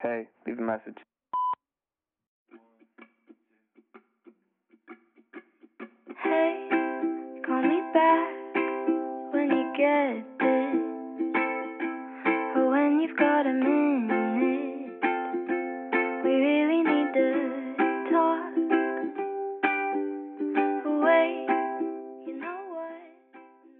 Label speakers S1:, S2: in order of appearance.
S1: Hey, leave a message.
S2: Hey, call me back when you get it, or when you've got a minute.